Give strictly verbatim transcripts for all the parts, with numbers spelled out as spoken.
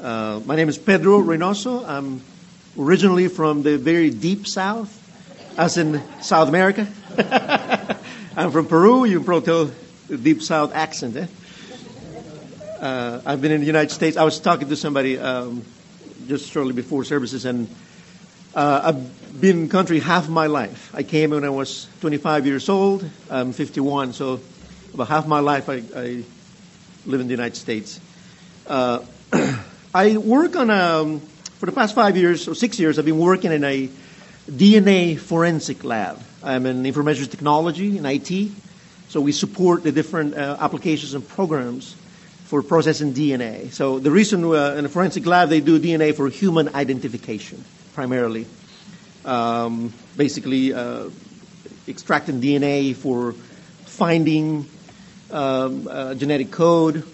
Uh, my name is Pedro Reynoso. I'm originally from the very deep south, as in South America. I'm from Peru. You can probably tell the deep south accent. Eh? Uh, I've been in the United States. I was talking to somebody um, just shortly before services, and uh, I've been in the country half my life. I came when I was twenty-five years old. I'm fifty-one, so about half my life I, I live in the United States. Uh, I work on a, for the past five years or six years, I've been working in a D N A forensic lab. I'm in information technology and I T, so we support the different uh, applications and programs for processing D N A. So the reason uh, in a forensic lab they do D N A for human identification, primarily. Um, basically, uh, extracting D N A for finding um, uh, genetic code.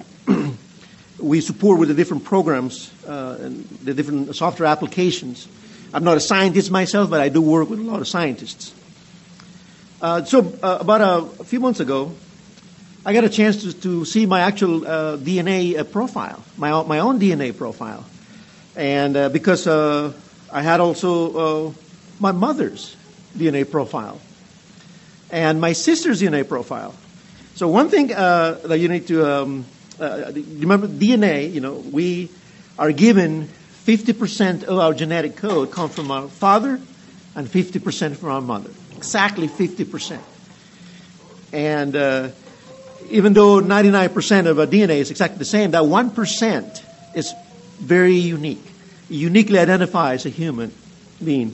We support with the different programs uh, and the different software applications. I'm not a scientist myself, but I do work with a lot of scientists. Uh, so uh, about a, a few months ago, I got a chance to, to see my actual uh, D N A uh, profile, my own, my own D N A profile. And uh, because uh, I had also uh, my mother's D N A profile and my sister's D N A profile. So one thing uh, that you need to um, uh, remember, D N A, you know, we are given fifty percent of our genetic code comes from our father and fifty percent from our mother. Exactly fifty percent. And uh, even though ninety-nine percent of our D N A is exactly the same, that one percent is very unique. It uniquely identifies a human being.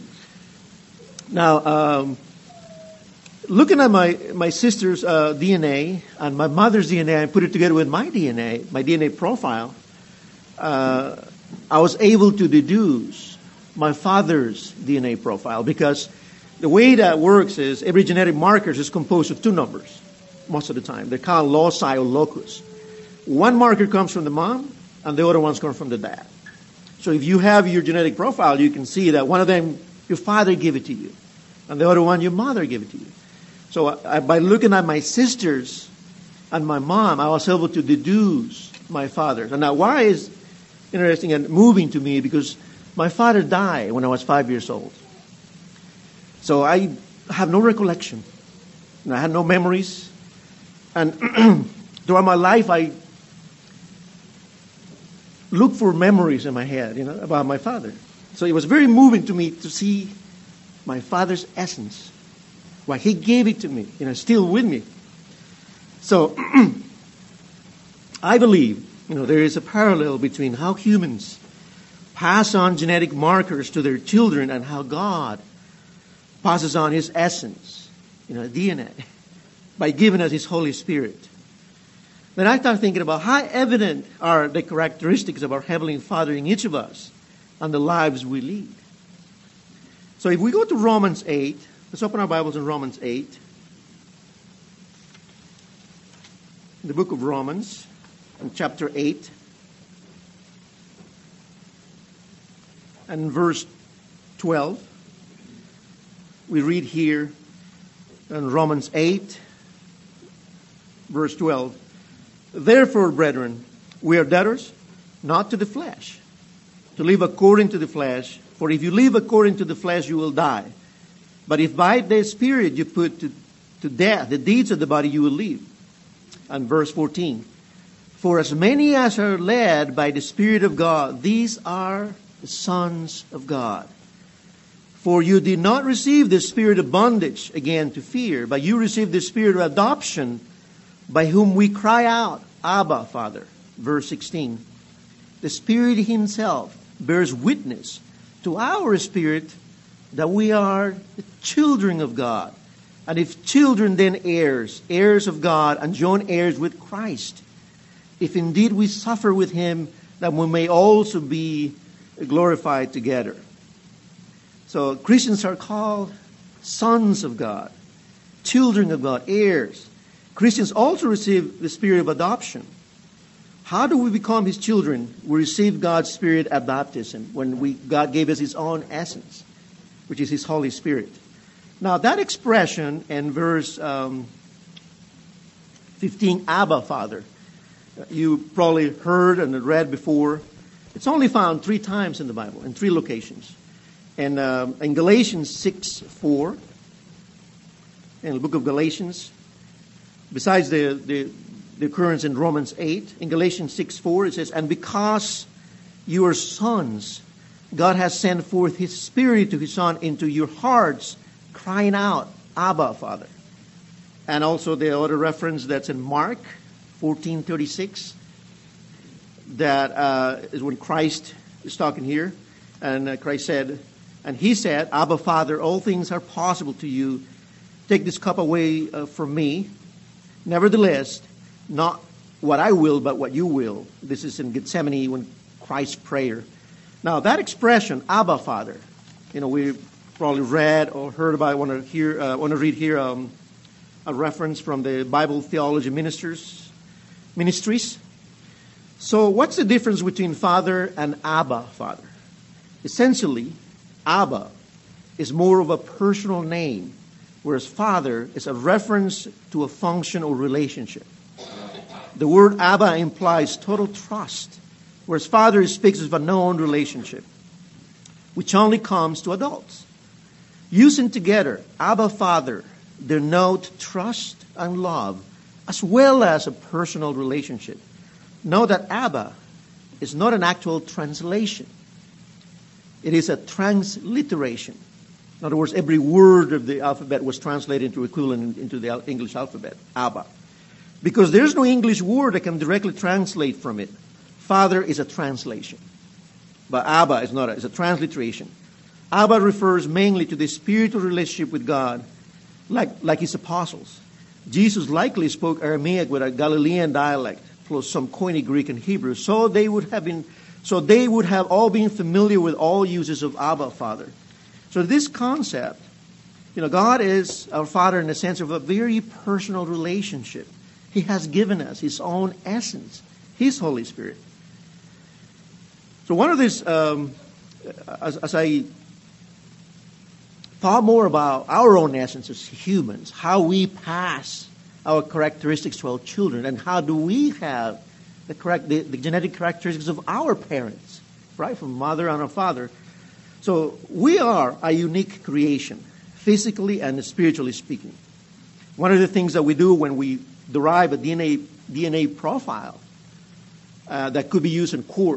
Now, um, looking at my, my sister's uh, D N A and my mother's D N A and put it together with my D N A, my D N A profile, uh, I was able to deduce my father's D N A profile, because the way that works is every genetic marker is composed of two numbers most of the time. They're called loci or locus. One marker comes from the mom and the other ones come from the dad. So if you have your genetic profile, you can see that one of them, your father gave it to you, and the other one, your mother gave it to you. So I, by looking at my sisters and my mom, I was able to deduce my father's. And now why is interesting and moving to me, because my father died when I was five years old. So I have no recollection. And I had no memories. And throughout my life, I looked for memories in my head, you know, about my father. So it was very moving to me to see my father's essence. Why he gave it to me, you know, still with me. So I believe, you know, there is a parallel between how humans pass on genetic markers to their children and how God passes on His essence, you know, D N A, by giving us His Holy Spirit. Then I start thinking about how evident are the characteristics of our Heavenly Father in each of us and the lives we lead. So if we go to Romans eight, let's open our Bibles in Romans eight. The book of Romans, in chapter eight, and verse twelve. We read here in Romans eight, verse twelve. Therefore, brethren, we are debtors, not to the flesh, to live according to the flesh. For if you live according to the flesh, you will die. But if by the Spirit you put to, to death the deeds of the body, you will live. And verse fourteen. For as many as are led by the Spirit of God, these are the sons of God. For you did not receive the spirit of bondage again to fear, but you received the spirit of adoption, by whom we cry out, Abba, Father. Verse sixteen. The Spirit Himself bears witness to our spirit that we are the children of God. And if children, then heirs, heirs of God, and joint heirs with Christ. If indeed we suffer with Him, that we may also be glorified together. So Christians are called sons of God, children of God, heirs. Christians also receive the spirit of adoption. How do we become His children? We receive God's Spirit at baptism, when we God gave us His own essence, which is His Holy Spirit. Now that expression in verse um, fifteen, Abba, Father, you probably heard and read before It's only found three times in the Bible, in three locations. And um, in Galatians six four, in the book of Galatians, besides the, the, the occurrence in Romans eight, in Galatians six four it says, "And because you are sons, God has sent forth His Spirit to His Son into your hearts, crying out, Abba, Father." And also the other reference that's in Mark fourteen thirty-six, that uh, is when Christ is talking here, and uh, Christ said, and He said, "Abba, Father, all things are possible to you. Take this cup away uh, from me. Nevertheless, not what I will, but what you will." This is in Gethsemane when Christ's prayer. Now that expression, Abba, Father, you know, we probably read or heard about. I want to hear, uh, want to read here um, a reference from the Bible Theology Ministers Ministries. So, what's the difference between Father and Abba, Father? Essentially, Abba is more of a personal name, whereas Father is a reference to a function or relationship. The word Abba implies total trust, whereas Father speaks of a known relationship, which only comes to adults. Using together, Abba, Father, denote trust and love, as well as a personal relationship. Know that Abba is not an actual translation. It is a transliteration. In other words, every word of the alphabet was translated into equivalent into the English alphabet, Abba. Because there's no English word that can directly translate from it. Father is a translation. But Abba is not a, it's a transliteration. Abba refers mainly to the spiritual relationship with God, like, like his apostles. Jesus likely spoke Aramaic with a Galilean dialect, plus some Koine Greek and Hebrew, so they would have been, so they would have all been familiar with all uses of Abba, Father. So this concept, you know, God is our Father in the sense of a very personal relationship. He has given us His own essence, His Holy Spirit. So one of these, um, as, as I thought more about our own essence as humans, how we pass our characteristics to our children, and how do we have the correct the, the genetic characteristics of our parents, right, from mother and our father. So we are a unique creation, physically and spiritually speaking. One of the things that we do when we derive a D N A D N A profile uh, that could be used in court,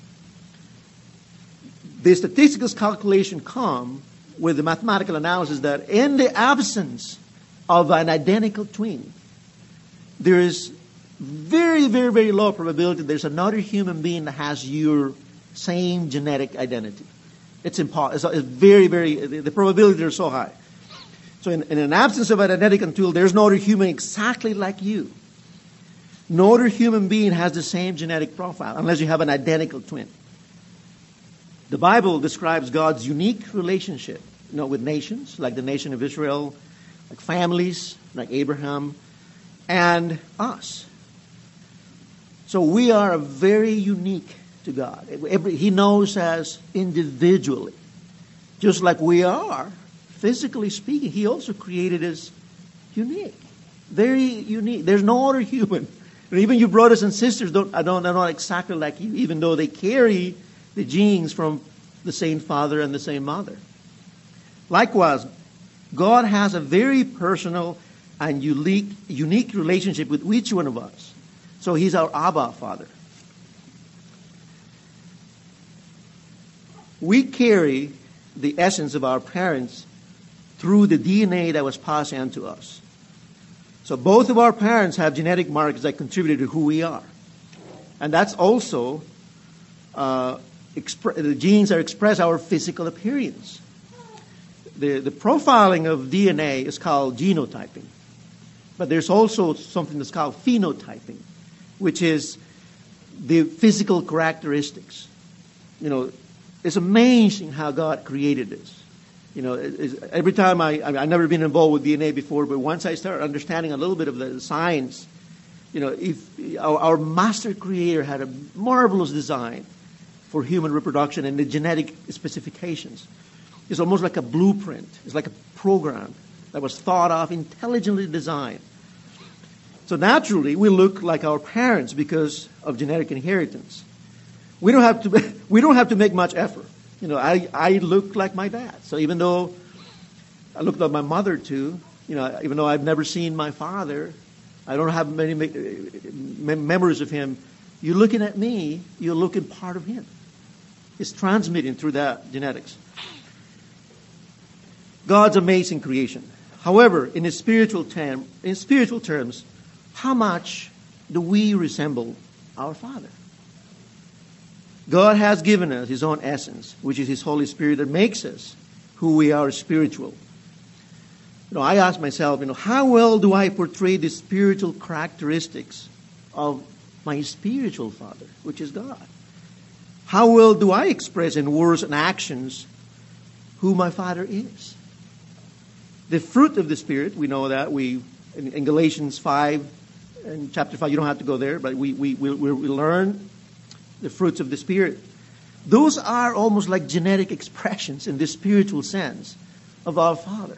the statistical calculation come with the mathematical analysis that in the absence of an identical twin, there is very, very, very low probability there's another human being that has your same genetic identity. It's impossible. It's very, very, the probability is so high. So in, in an absence of an identical twin, there's no other human exactly like you. No other human being has the same genetic profile unless you have an identical twin. The Bible describes God's unique relationship, you know, with nations, like the nation of Israel, like families, like Abraham, and us. So we are very unique to God. Every, he knows us individually. Just like we are, physically speaking, He also created us unique. Very unique. There's no other human. And even your brothers and sisters don't, are not, are not exactly like you, even though they carry the genes from the same father and the same mother. Likewise, God has a very personal and unique, unique relationship with each one of us. So He's our Abba Father. We carry the essence of our parents through the D N A that was passed on to us. So both of our parents have genetic markers that contributed to who we are. And that's also, uh, expre- the genes that express our physical appearance. The, the profiling of D N A is called genotyping. But there's also something that's called phenotyping, which is the physical characteristics. You know, it's amazing how God created this. You know, it, every time I, I mean, I've never been involved with D N A before, but once I start understanding a little bit of the science, you know, if our, our master creator had a marvelous design for human reproduction and the genetic specifications. It's almost like a blueprint. It's like a program that was thought of, intelligently designed. So naturally, we look like our parents because of genetic inheritance. we don't have to we don't have to make much effort. You know, I, I look like my dad. So even though I look like my mother too, you know, even though I've never seen my father, I don't have many memories of him. You're looking at me, you're looking part of him. It's transmitting through that genetics. God's amazing creation. However, in a spiritual term, in spiritual terms, how much do we resemble our Father? God has given us His own essence, which is His Holy Spirit that makes us who we are spiritual. You know, I ask myself, you know, how well do I portray the spiritual characteristics of my spiritual Father, which is God? How well do I express in words and actions who my Father is? The fruit of the Spirit, we know that we in, in Galatians five, in chapter five, you don't have to go there, but we we we, we learn the fruits of the Spirit. Those are almost like genetic expressions in the spiritual sense of our Father.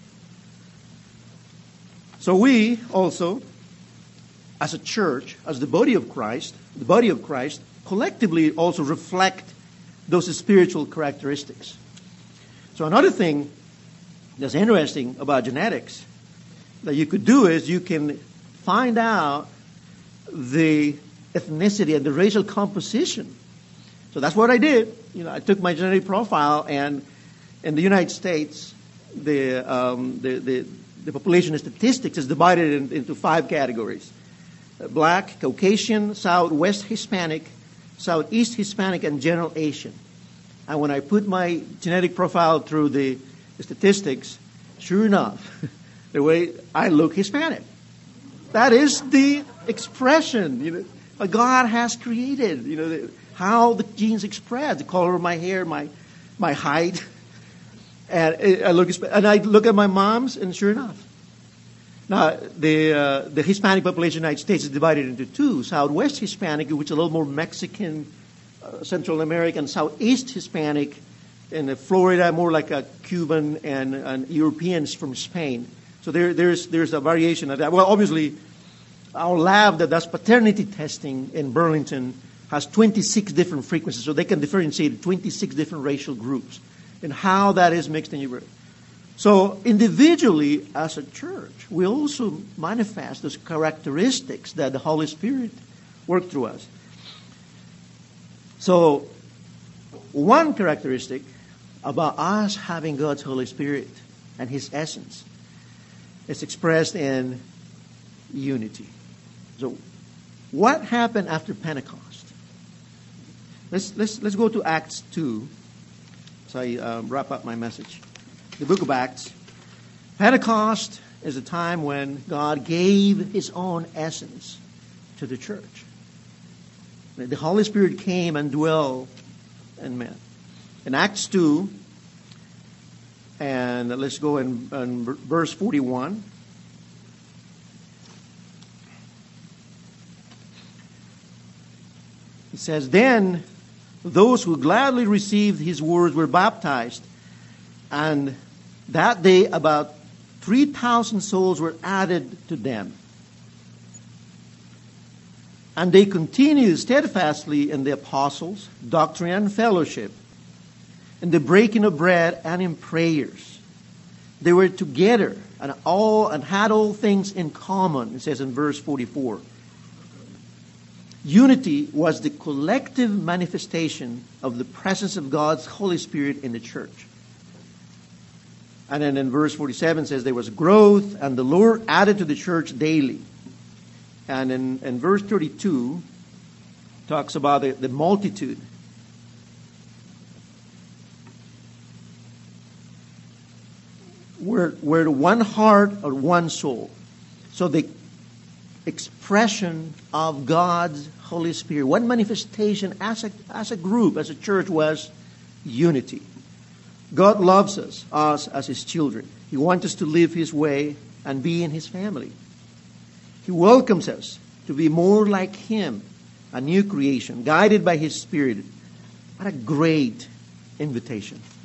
So we also, as a church, as the body of Christ, the body of Christ, collectively also reflect those spiritual characteristics. So another thing that's interesting about genetics that you could do is you can find out the ethnicity and the racial composition. So that's what I did. You know, I took my genetic profile, and in the United States, the um, the, the the population statistics is divided in, into five categories: Black, Caucasian, Southwest Hispanic, Southeast Hispanic, and General Asian. And when I put my genetic profile through the statistics, sure enough, the way I look Hispanic. That is the expression, you know, God has created. You know, the, how the genes express, the color of my hair, my my height, and I look and I look at my mom's, and sure enough. Now, the uh, the Hispanic population in the United States is divided into two: Southwest Hispanic, which is a little more Mexican, uh, Central American; Southeast Hispanic, in Florida, more like a Cuban and, and Europeans from Spain. So there, there's there's a variation of that. Well, obviously, our lab that does paternity testing in Burlington has twenty-six different frequencies, so they can differentiate twenty-six different racial groups and how that is mixed in your birth. So individually, as a church, we also manifest those characteristics that the Holy Spirit worked through us. So one characteristic about us having God's Holy Spirit and His essence is expressed in unity. So what happened after Pentecost? Let's let's let's go to Acts two. So I uh, wrap up my message. The book of Acts. Pentecost is a time when God gave His own essence to the church. The Holy Spirit came and dwelled in men. In Acts two, and let's go in, in verse forty-one. It says, "Then those who gladly received His words were baptized, and that day about three thousand souls were added to them. And they continued steadfastly in the apostles, doctrine, and fellowship, in the breaking of bread, and in prayers. They were together and all and had all things in common," it says in verse forty-four. Unity was the collective manifestation of the presence of God's Holy Spirit in the church. And then in verse forty-seven says there was growth, and the Lord added to the church daily. And in, in verse thirty-two, talks about the, the multitude. We're, we're one heart or one soul. So the expression of God's Holy Spirit, one manifestation as a, as a group, as a church, was unity. God loves us, us as His children. He wants us to live His way and be in His family. He welcomes us to be more like Him, a new creation, guided by His Spirit. What a great invitation.